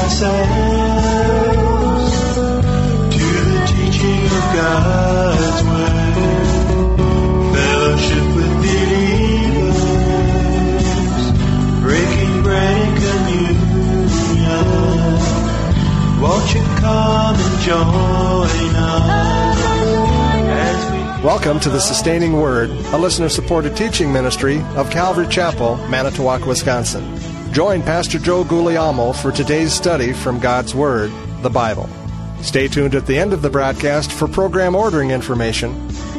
ourselves to the teaching of God's word. Fellowship with believers, breaking bread and communion. Won't you come and join us as we... Welcome to the Sustaining Word, a listener-supported teaching ministry of Calvary Chapel, Manitowoc, Wisconsin. Join Pastor Joe Guglielmo for today's study from God's Word, the Bible. Stay tuned at the end of the broadcast for program ordering information.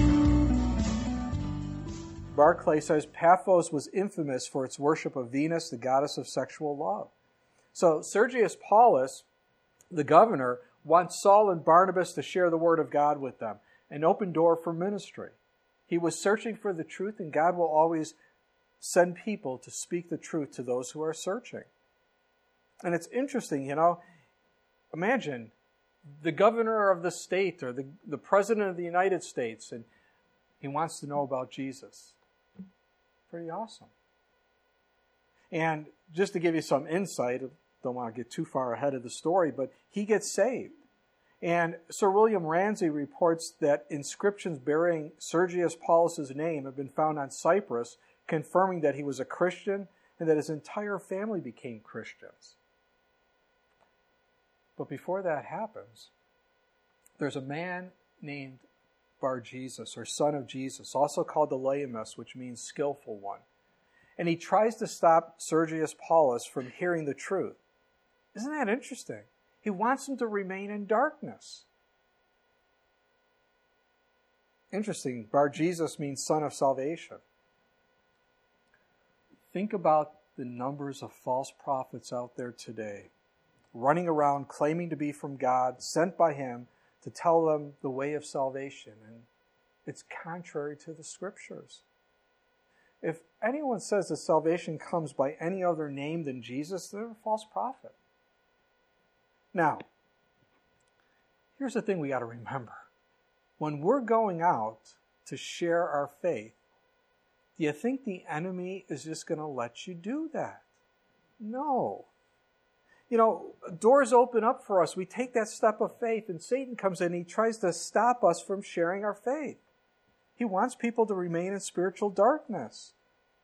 Barclay says Paphos was infamous for its worship of Venus, the goddess of sexual love. So Sergius Paulus, the governor, wants Saul and Barnabas to share the word of God with them, an open door for ministry. He was searching for the truth, and God will always send people to speak the truth to those who are searching. And it's interesting, imagine the governor of the state or the president of the United States, and he wants to know about Jesus. Pretty awesome. And just to give you some insight, I don't want to get too far ahead of the story, but he gets saved. And Sir William Ramsay reports that inscriptions bearing Sergius Paulus's name have been found on Cyprus, confirming that he was a Christian and that his entire family became Christians. But before that happens, there's a man named Bar-Jesus, or son of Jesus, also called Elymas, which means skillful one. And he tries to stop Sergius Paulus from hearing the truth. Isn't that interesting? He wants him to remain in darkness. Interesting, Bar-Jesus means son of salvation. Think about the numbers of false prophets out there today, running around claiming to be from God, sent by Him to tell them the way of salvation. And it's contrary to the Scriptures. If anyone says that salvation comes by any other name than Jesus, they're a false prophet. Now, here's the thing we got to remember. When we're going out to share our faith, do you think the enemy is just going to let you do that? No. Doors open up for us. We take that step of faith, and Satan comes in and he tries to stop us from sharing our faith. He wants people to remain in spiritual darkness.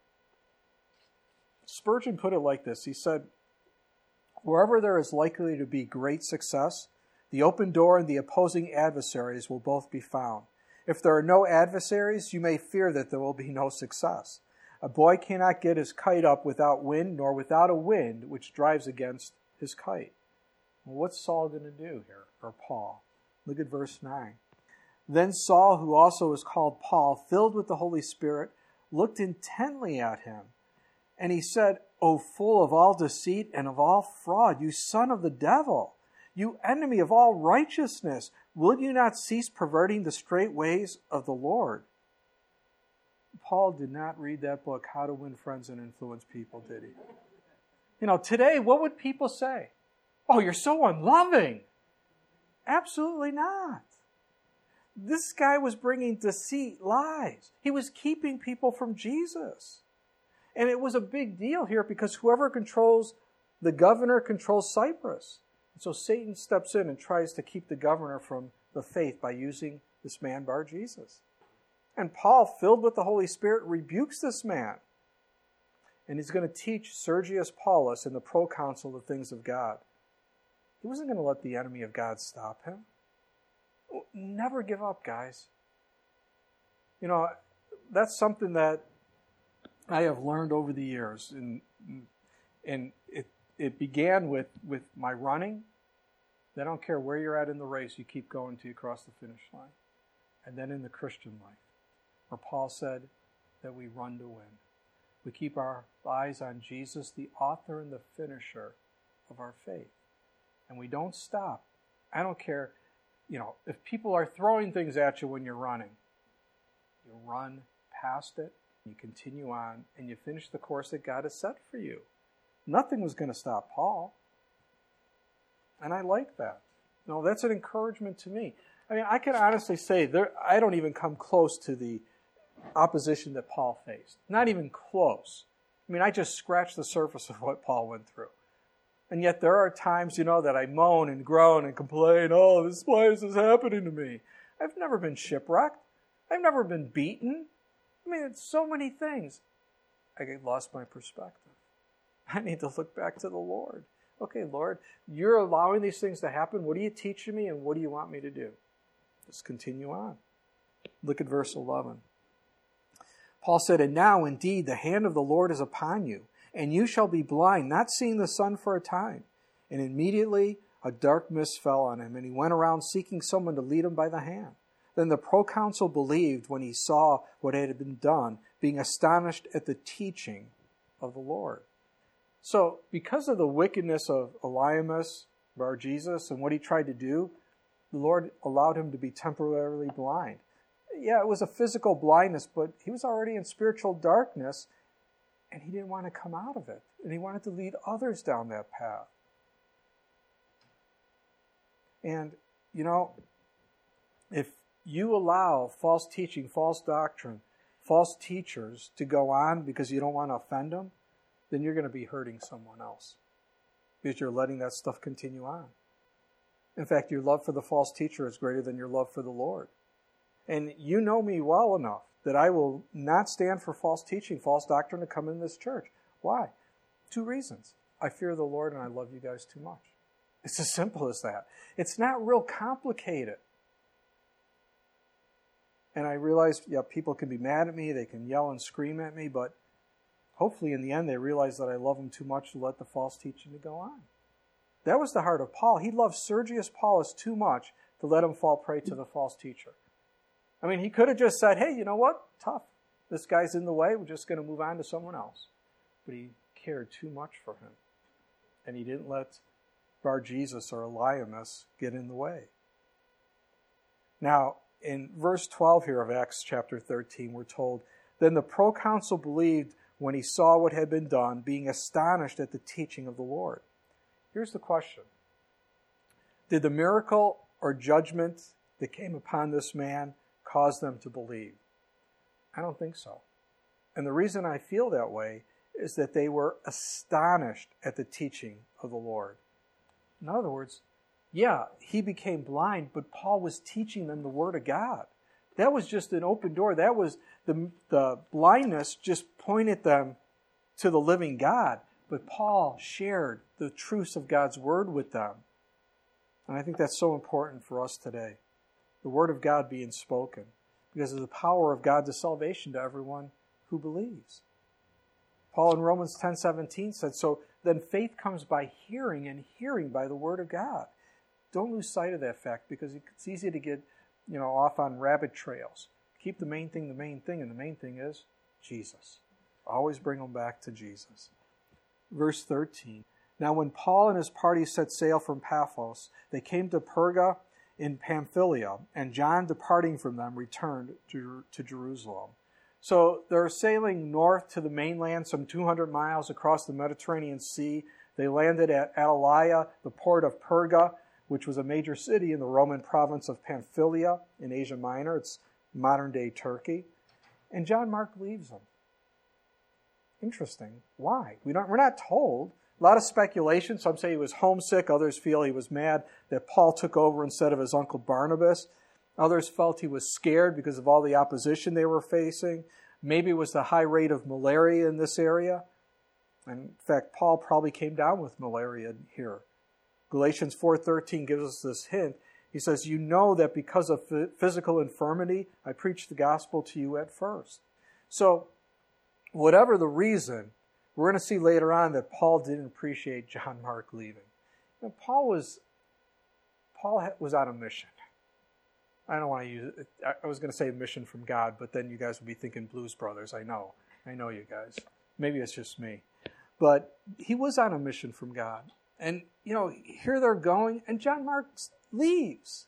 Spurgeon put it like this. He said, wherever there is likely to be great success, the open door and the opposing adversaries will both be found. If there are no adversaries, you may fear that there will be no success. A boy cannot get his kite up without wind, nor without a wind which drives against his kite. Well, what's Saul going to do here, or Paul? Look at verse 9. Then Saul, who also is called Paul, filled with the Holy Spirit, looked intently at him. And he said, O full of all deceit and of all fraud, you son of the devil, you enemy of all righteousness, will you not cease perverting the straight ways of the Lord? Paul did not read that book, How to Win Friends and Influence People, did he? Today, what would people say? Oh, you're so unloving. Absolutely not. This guy was bringing deceit, lies. He was keeping people from Jesus. And it was a big deal here because whoever controls the governor controls Cyprus. And so Satan steps in and tries to keep the governor from the faith by using this man Bar-Jesus. And Paul, filled with the Holy Spirit, rebukes this man. And he's going to teach Sergius Paulus in the proconsul the things of God. He wasn't going to let the enemy of God stop him. Never give up, guys. That's something that I have learned over the years. And it began with my running. I don't care where you're at in the race, you keep going till you cross the finish line. And then in the Christian life, where Paul said that we run to win. We keep our eyes on Jesus, the author and the finisher of our faith. And we don't stop. I don't care, if people are throwing things at you when you're running, you run past it, you continue on, and you finish the course that God has set for you. Nothing was going to stop Paul. And I like that. That's an encouragement to me. I can honestly say I don't even come close to the opposition that Paul faced. Not even close. I just scratched the surface of what Paul went through. And yet there are times, that I moan and groan and complain, why is this happening to me? I've never been shipwrecked. I've never been beaten. It's so many things. I lost my perspective. I need to look back to the Lord. Okay, Lord, you're allowing these things to happen. What are you teaching me, and what do you want me to do? Just continue on. Look at verse 11. Paul said, "And now, indeed, the hand of the Lord is upon you, and you shall be blind, not seeing the sun for a time." And immediately a dark mist fell on him, and he went around seeking someone to lead him by the hand. Then the proconsul believed when he saw what had been done, being astonished at the teaching of the Lord. So, because of the wickedness of Elymas, Bar-Jesus, and what he tried to do, the Lord allowed him to be temporarily blind. Yeah, it was a physical blindness, but he was already in spiritual darkness, and he didn't want to come out of it. And he wanted to lead others down that path. And, if you allow false teaching, false doctrine, false teachers to go on because you don't want to offend them, then you're going to be hurting someone else because you're letting that stuff continue on. In fact, your love for the false teacher is greater than your love for the Lord. And you know me well enough that I will not stand for false teaching, false doctrine to come in this church. Why? 2 reasons. I fear the Lord and I love you guys too much. It's as simple as that. It's not real complicated. And I realize, people can be mad at me, they can yell and scream at me, but hopefully in the end they realize that I love them too much to let the false teaching to go on. That was the heart of Paul. He loved Sergius Paulus too much to let him fall prey to the false teacher. He could have just said, hey, you know what? Tough. This guy's in the way. We're just going to move on to someone else. But he cared too much for him. And he didn't let Bar-Jesus or Elymas get in the way. Now, in verse 12 here of Acts chapter 13, we're told, "Then the proconsul believed when he saw what had been done, being astonished at the teaching of the Lord." Here's the question. Did the miracle or judgment that came upon this man cause them to believe? I don't think so. And the reason I feel that way is that they were astonished at the teaching of the Lord. In other words, he became blind, but Paul was teaching them the Word of God. That was just an open door. That was the blindness just pointed them to the living God. But Paul shared the truths of God's Word with them. And I think that's so important for us today. The Word of God being spoken. Because of the power of God to salvation to everyone who believes. Paul in Romans 10:17 said, "So then faith comes by hearing, and hearing by the Word of God." Don't lose sight of that fact, because it's easy to get off on rabbit trails. Keep the main thing, and the main thing is Jesus. Always bring them back to Jesus. Verse 13. "Now when Paul and his party set sail from Paphos, they came to Perga in Pamphylia, and John, departing from them, returned to Jerusalem." So they're sailing north to the mainland, some 200 miles across the Mediterranean Sea. They landed at Attalia, the port of Perga, which was a major city in the Roman province of Pamphylia in Asia Minor. It's modern-day Turkey. And John Mark leaves them. Interesting. Why? We're not told. A lot of speculation. Some say he was homesick. Others feel he was mad that Paul took over instead of his uncle Barnabas. Others felt he was scared because of all the opposition they were facing. Maybe it was the high rate of malaria in this area. And in fact, Paul probably came down with malaria here. Galatians 4:13 gives us this hint. He says, "You know that because of physical infirmity, I preached the gospel to you at first." So, whatever the reason, we're going to see later on that Paul didn't appreciate John Mark leaving. Paul was on a mission. I don't want to use it. I was going to say a mission from God, but then you guys would be thinking Blues Brothers. I know you guys. Maybe it's just me. But he was on a mission from God. And, here they're going, and John Mark leaves.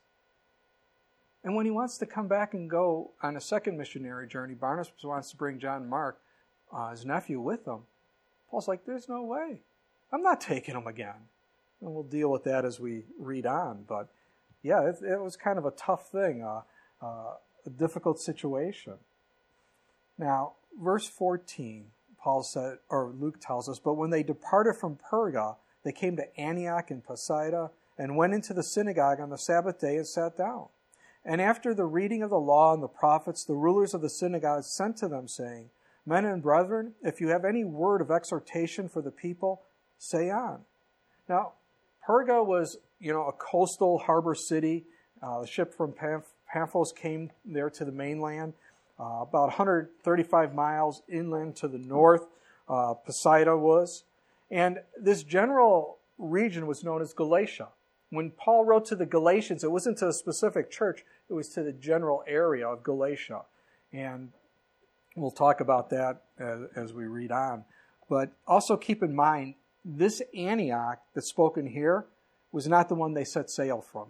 And when he wants to come back and go on a second missionary journey, Barnabas wants to bring John Mark, his nephew, with him. Paul's like, there's no way. I'm not taking him again. And we'll deal with that as we read on. But, it was kind of a tough thing, a difficult situation. Now, verse 14, Luke tells us, "But when they departed from Perga, they came to Antioch and Pisidia and went into the synagogue on the Sabbath day and sat down. And after the reading of the law and the prophets, the rulers of the synagogue sent to them, saying, Men and brethren, if you have any word of exhortation for the people, say on. Now, Perga was, a coastal harbor city. The ship from Paphos came there to the mainland, about 135 miles inland to the north. Pisidia was. And this general region was known as Galatia. When Paul wrote to the Galatians, it wasn't to a specific church, it was to the general area of Galatia. And we'll talk about that as we read on. But also keep in mind, this Antioch that's spoken here was not the one they set sail from.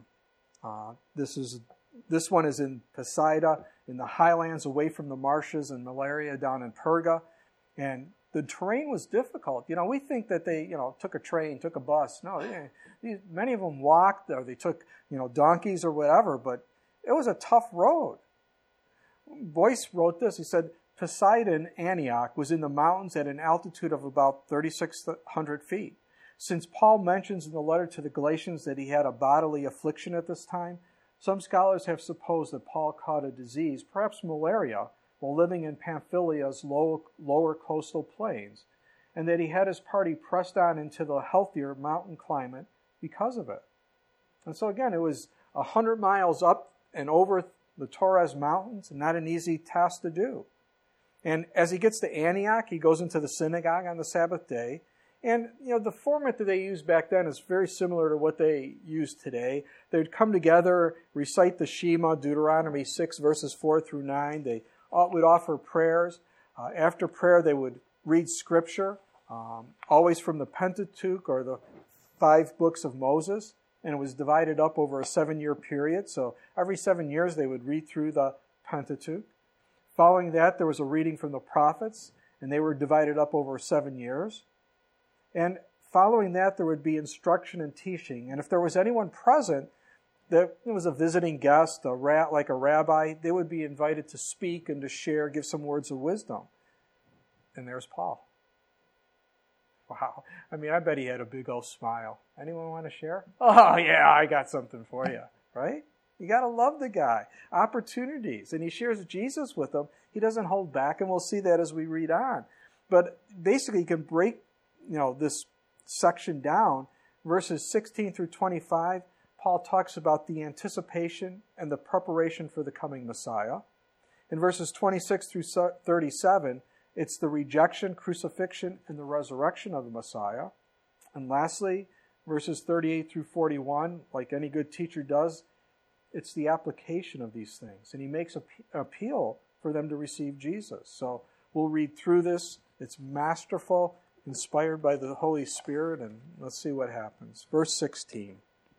This one is in Pisidia, in the highlands away from the marshes and malaria down in Perga. And the terrain was difficult. We think that they, took a train, took a bus. No, many of them walked or they took, donkeys or whatever, but it was a tough road. Boyce wrote this. He said, Pisidian Antioch was in the mountains at an altitude of about 3,600 feet. Since Paul mentions in the letter to the Galatians that he had a bodily affliction at this time, some scholars have supposed that Paul caught a disease, perhaps malaria, while living in Pamphylia's lower coastal plains, and that he had his party pressed on into the healthier mountain climate because of it. And so again, it was 100 miles up and over the Taurus Mountains, not an easy task to do. And as he gets to Antioch, he goes into the synagogue on the Sabbath day. And, the format that they used back then is very similar to what they use today. They would come together, recite the Shema, Deuteronomy 6, verses 4 through 9. They would offer prayers. After prayer, they would read Scripture, always from the Pentateuch or the 5 books of Moses. And it was divided up over a 7-year period. So every 7 years, they would read through the Pentateuch. Following that, there was a reading from the prophets, and they were divided up over 7 years. And following that, there would be instruction and teaching. And if there was anyone present that was a visiting guest, like a rabbi, they would be invited to speak and to share, give some words of wisdom. And there's Paul. Wow. I bet he had a big old smile. Anyone want to share? Oh, yeah, I got something for you, right? You got to love the guy. Opportunities. And he shares Jesus with them. He doesn't hold back, and we'll see that as we read on. But basically, you can break this section down. Verses 16 through 25, Paul talks about the anticipation and the preparation for the coming Messiah. In verses 26 through 37, it's the rejection, crucifixion, and the resurrection of the Messiah. And lastly, verses 38 through 41, like any good teacher does, it's the application of these things. And he makes an appeal for them to receive Jesus. So we'll read through this. It's masterful, inspired by the Holy Spirit, and let's see what happens. Verse 16.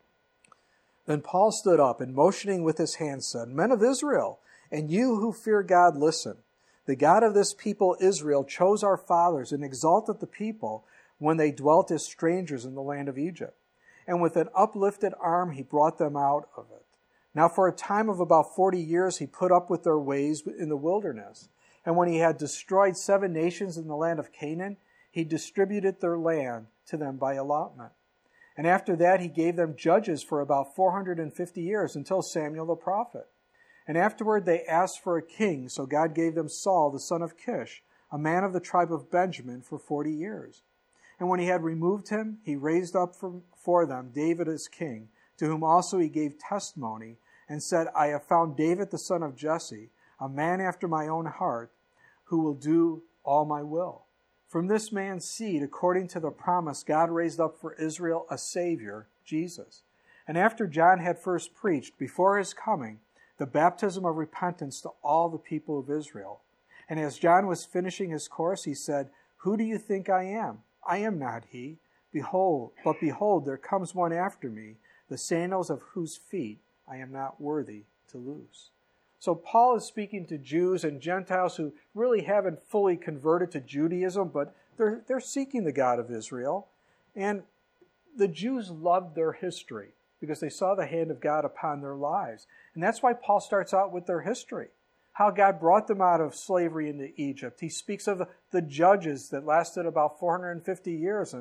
Then Paul stood up and motioning with his hand said, Men of Israel, and you who fear God, listen. The God of this people Israel chose our fathers and exalted the people when they dwelt as strangers in the land of Egypt. And with an uplifted arm he brought them out of it. Now for a time of about 40 years he put up with their ways in the wilderness. And when he had destroyed 7 nations in the land of Canaan, he distributed their land to them by allotment. And after that he gave them judges for about 450 years until Samuel the prophet. And afterward they asked for a king, so God gave them Saul the son of Kish, a man of the tribe of Benjamin, for 40 years. And when he had removed him, he raised up for them David as king, to whom also he gave testimony, and said, I have found David the son of Jesse, a man after my own heart, who will do all my will. From this man's seed, according to the promise, God raised up for Israel a Savior, Jesus. And after John had first preached, before his coming, the baptism of repentance to all the people of Israel. And as John was finishing his course, he said, Who do you think I am? I am not he. Behold, there comes one after me, the sandals of whose feet I am not worthy to loose. So Paul is speaking to Jews and Gentiles who really haven't fully converted to Judaism, but they're seeking the God of Israel. And the Jews loved their history because they saw the hand of God upon their lives. And that's why Paul starts out with their history, how God brought them out of slavery into Egypt. He speaks of the judges that lasted about 450 years and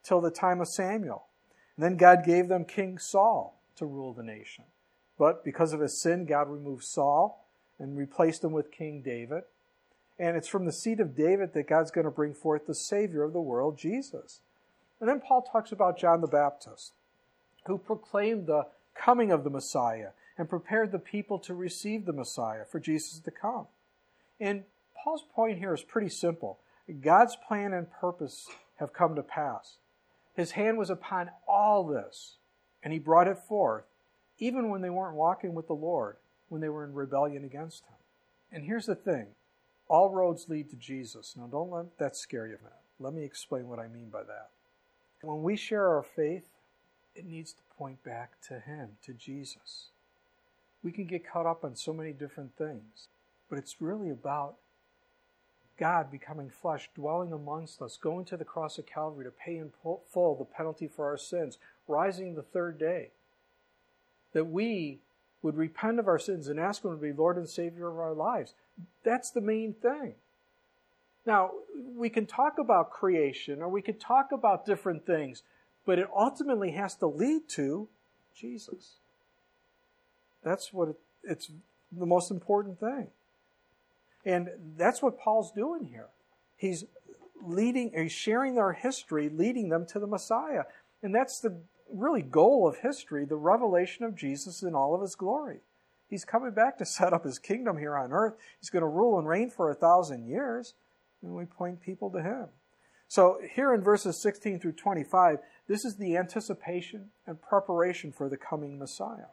till the time of Samuel. And then God gave them King Saul to rule the nation. But because of his sin, God removed Saul and replaced him with King David. And it's from the seed of David that God's going to bring forth the Savior of the world, Jesus. And then Paul talks about John the Baptist, who proclaimed the coming of the Messiah and prepared the people to receive the Messiah for Jesus to come. And Paul's point here is pretty simple. God's plan and purpose have come to pass. His hand was upon all this, and he brought it forth, even when they weren't walking with the Lord, when they were in rebellion against him. And here's the thing. All roads lead to Jesus. Now, don't let that scare you a minute. Let me explain what I mean by that. When we share our faith, it needs to point back to him, to Jesus. We can get caught up on so many different things, but it's really about God becoming flesh, dwelling amongst us, going to the cross of Calvary to pay in full the penalty for our sins, rising the third day. That we would repent of our sins and ask him to be Lord and Savior of our lives. That's the main thing. Now, we can talk about creation, or we can talk about different things, but it ultimately has to lead to Jesus. That's what it's the most important thing. And that's what Paul's doing here. He's sharing their history, leading them to the Messiah. And that's the really goal of history, the revelation of Jesus in all of his glory. He's coming back to set up his kingdom here on earth. He's going to rule and reign for 1,000 years. And we point people to him. So here in verses 16 through 25, this is the anticipation and preparation for the coming Messiah.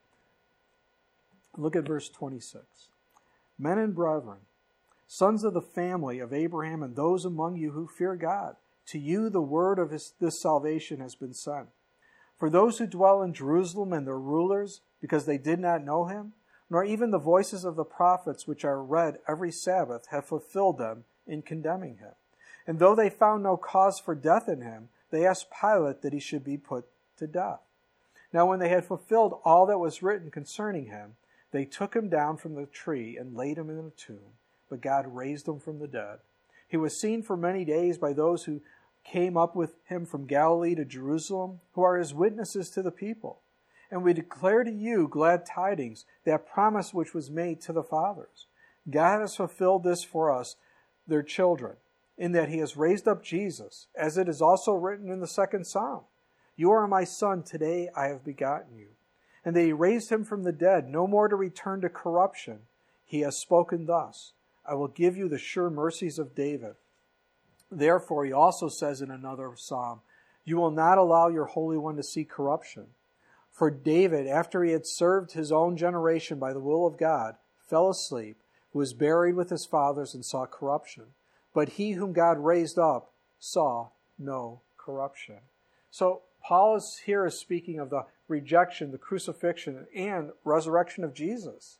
Look at verse 26. Men and brethren, sons of the family of Abraham, and those among you who fear God, to you the word of this salvation has been sent. For those who dwell in Jerusalem and their rulers, because they did not know him, nor even the voices of the prophets which are read every Sabbath, have fulfilled them in condemning him. And though they found no cause for death in him, they asked Pilate that he should be put to death. Now when they had fulfilled all that was written concerning him, they took him down from the tree and laid him in a tomb, but God raised him from the dead. He was seen for many days by those who came up with him from Galilee to Jerusalem, who are his witnesses to the people. And we declare to you glad tidings, that promise which was made to the fathers. God has fulfilled this for us, their children, in that he has raised up Jesus, as it is also written in the second Psalm. You are my son, today I have begotten you. And that he raised him from the dead, no more to return to corruption. He has spoken thus, I will give you the sure mercies of David. Therefore, he also says in another psalm, you will not allow your Holy One to see corruption. For David, after he had served his own generation by the will of God, fell asleep, was buried with his fathers, and saw corruption. But he whom God raised up saw no corruption. So Paul is here speaking of the rejection, the crucifixion, and resurrection of Jesus.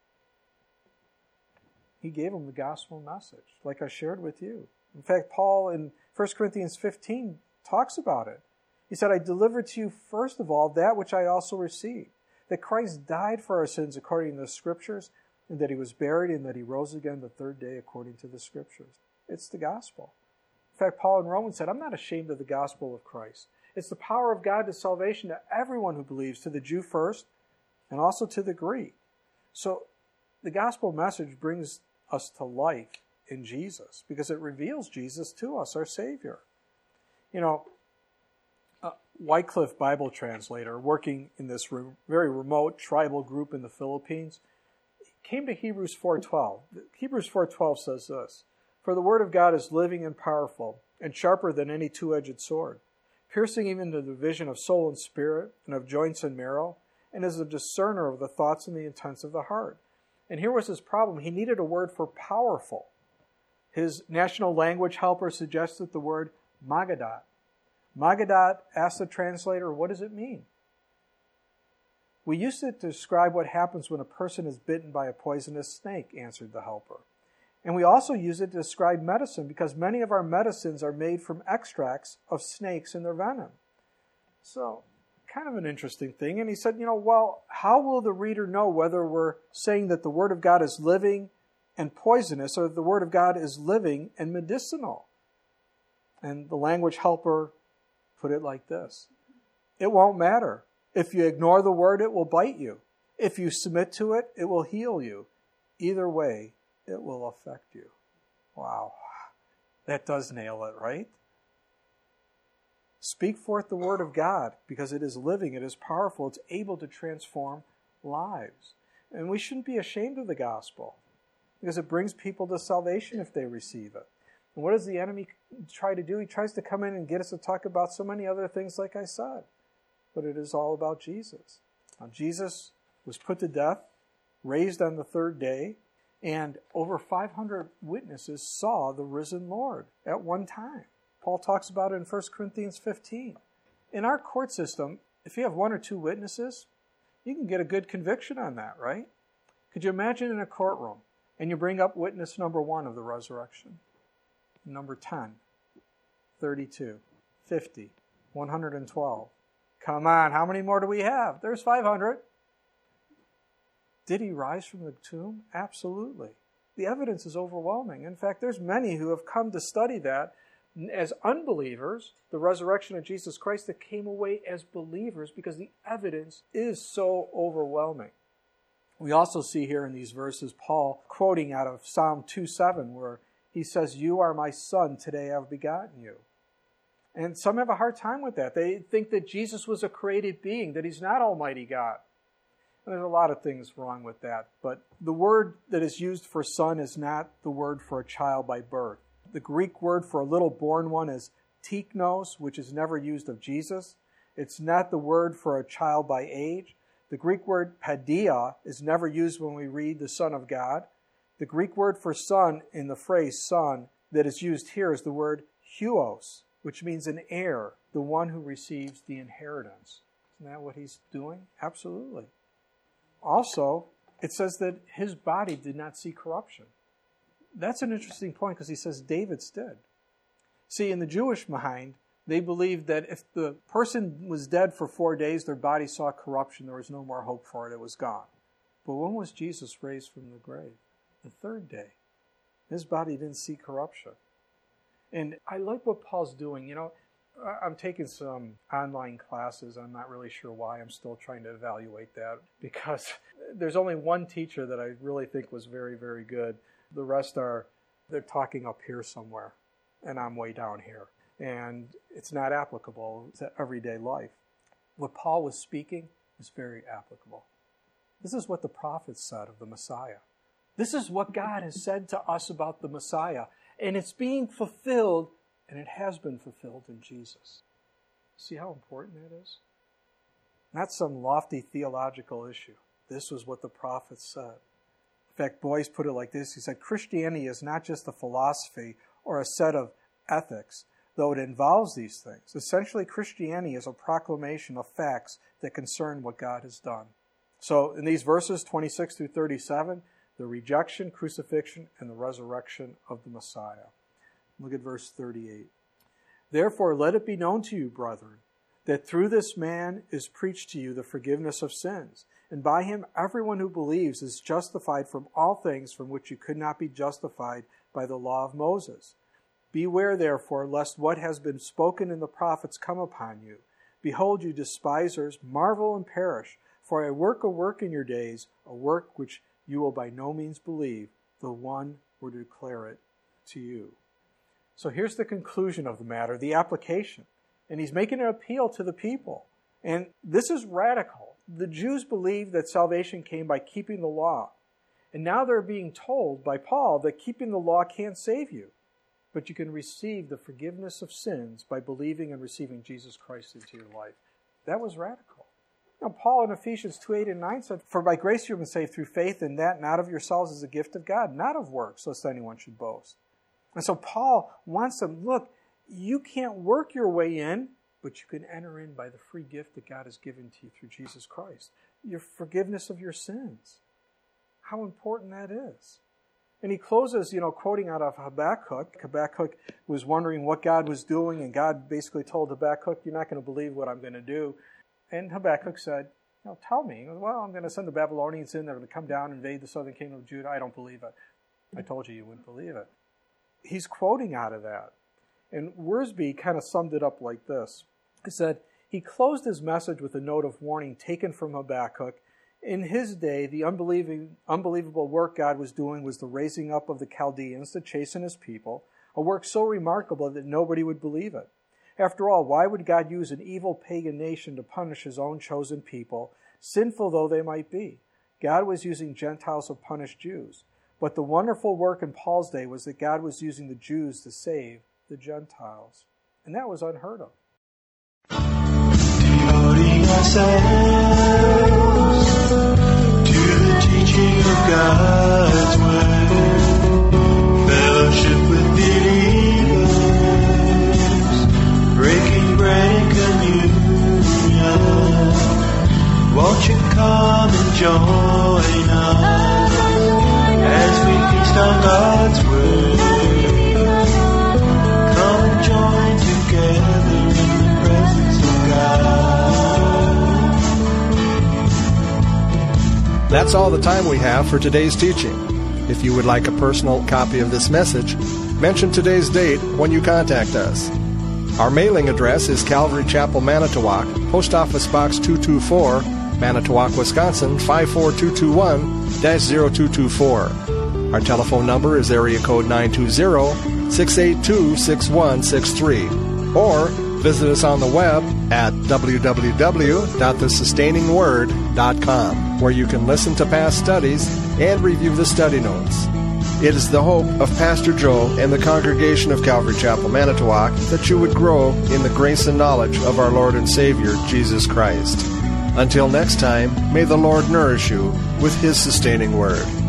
He gave him the gospel message, like I shared with you. In fact, Paul in 1 Corinthians 15 talks about it. He said, I delivered to you first of all that which I also received, that Christ died for our sins according to the Scriptures, and that he was buried, and that he rose again the third day according to the Scriptures. It's the gospel. In fact, Paul in Romans said, I'm not ashamed of the gospel of Christ. It's the power of God to salvation to everyone who believes, to the Jew first, and also to the Greek. So the gospel message brings us to life in Jesus, because it reveals Jesus to us, our Savior. You know, Wycliffe Bible translator, working in this very remote tribal group in the Philippines, came to Hebrews 4:12. Hebrews 4:12 says this, for the word of God is living and powerful, and sharper than any two-edged sword, piercing even to the division of soul and spirit, and of joints and marrow, and is a discerner of the thoughts and the intents of the heart. And here was his problem. He needed a word for powerful. His National Language Helper suggested the word Magadat. Magadat asked the translator, what does it mean? We use it to describe what happens when a person is bitten by a poisonous snake, answered the helper. And we also use it to describe medicine, because many of our medicines are made from extracts of snakes and their venom. So, kind of an interesting thing. And he said, well, how will the reader know whether we're saying that the Word of God is living and poisonous, or the Word of God is living and medicinal? And the language helper put it like this. It won't matter. If you ignore the word, it will bite you. If you submit to it, it will heal you. Either way, it will affect you. Wow. That does nail it, right? Speak forth the word of God because it is living, it is powerful, it's able to transform lives. And we shouldn't be ashamed of the gospel because it brings people to salvation if they receive it. And what does the enemy try to do? He tries to come in and get us to talk about so many other things like I said. But it is all about Jesus. Now, Jesus was put to death, raised on the third day, and over 500 witnesses saw the risen Lord at one time. Paul talks about it in 1 Corinthians 15. In our court system, if you have one or two witnesses, you can get a good conviction on that, right? Could you imagine in a courtroom, and you bring up witness number 1 of the resurrection, number 10, 32, 50, 112. Come on, how many more do we have? There's 500. Did he rise from the tomb? Absolutely. The evidence is overwhelming. In fact, there's many who have come to study that as unbelievers, the resurrection of Jesus Christ, that came away as believers because the evidence is so overwhelming. We also see here in these verses Paul quoting out of Psalm 2:7 where he says, "You are my son, today I have begotten you." And some have a hard time with that. They think that Jesus was a created being, that he's not Almighty God. And there's a lot of things wrong with that. But the word that is used for son is not the word for a child by birth. The Greek word for a little born one is tiknos, which is never used of Jesus. It's not the word for a child by age. The Greek word paideia is never used when we read the Son of God. The Greek word for son in the phrase son that is used here is the word huios, which means an heir, the one who receives the inheritance. Isn't that what he's doing? Absolutely. Also, it says that his body did not see corruption. That's an interesting point because he says David's did. See, in the Jewish mind, they believed that if the person was dead for 4 days, their body saw corruption, there was no more hope for it, it was gone. But when was Jesus raised from the grave? The third day. His body didn't see corruption. And I like what Paul's doing. You know, I'm taking some online classes. I'm not really sure why. I'm still trying to evaluate that because there's only one teacher that I really think was very, very good. The rest they're talking up here somewhere, and I'm way down here. And it's not applicable to everyday life. What Paul was speaking was very applicable. This is what the prophets said of the Messiah. This is what God has said to us about the Messiah. And it's being fulfilled, and it has been fulfilled in Jesus. See how important that is? Not some lofty theological issue. This was what the prophets said. In fact, Boyce put it like this. He said, Christianity is not just a philosophy or a set of ethics, though it involves these things. Essentially, Christianity is a proclamation of facts that concern what God has done. So in these verses, 26 through 37, the rejection, crucifixion, and the resurrection of the Messiah. Look at verse 38. Therefore, let it be known to you, brethren, that through this man is preached to you the forgiveness of sins. And by him everyone who believes is justified from all things from which you could not be justified by the law of Moses. Beware, therefore, lest what has been spoken in the prophets come upon you. Behold, you despisers, marvel and perish. For I work a work in your days, a work which you will by no means believe, though one were to declare it to you. So here's the conclusion of the matter, the application. And he's making an appeal to the people. And this is radical. The Jews believed that salvation came by keeping the law. And now they're being told by Paul that keeping the law can't save you. But you can receive the forgiveness of sins by believing and receiving Jesus Christ into your life. That was radical. Now, Paul in Ephesians 2:8 and 9 said, For by grace you have been saved through faith, and that not of yourselves is a gift of God, not of works, lest anyone should boast. And so Paul wants them, look, you can't work your way in, but you can enter in by the free gift that God has given to you through Jesus Christ. Your forgiveness of your sins. How important that is. And he closes, quoting out of Habakkuk. Habakkuk was wondering what God was doing, and God basically told Habakkuk, you're not going to believe what I'm going to do. And Habakkuk said, tell me. Well, I'm going to send the Babylonians in. They're going to come down and invade the southern kingdom of Judah. I don't believe it. I told you wouldn't believe it. He's quoting out of that. And Wiersbe kind of summed it up like this. He said, he closed his message with a note of warning taken from Habakkuk. In his day, the unbelievable work God was doing was the raising up of the Chaldeans to chasten his people, a work so remarkable that nobody would believe it. After all, why would God use an evil pagan nation to punish his own chosen people, sinful though they might be? God was using Gentiles to punish Jews. But the wonderful work in Paul's day was that God was using the Jews to save the Gentiles. And that was unheard of. Devoting ourselves to the teaching of God's word, fellowship with believers, breaking bread and communion. Won't you come and join us as we feast on God's word? Come and join together in the presence of God. That's all the time we have for today's teaching. If you would like a personal copy of this message, mention today's date when you contact us. Our mailing address is Calvary Chapel, Manitowoc, Post Office Box 224, Manitowoc, Wisconsin 54221-0224. Our telephone number is area code 920-682-6163. Or visit us on the web at www.thesustainingword.com, where you can listen to past studies and review the study notes. It is the hope of Pastor Joe and the congregation of Calvary Chapel, Manitowoc, that you would grow in the grace and knowledge of our Lord and Savior, Jesus Christ. Until next time, may the Lord nourish you with His sustaining word.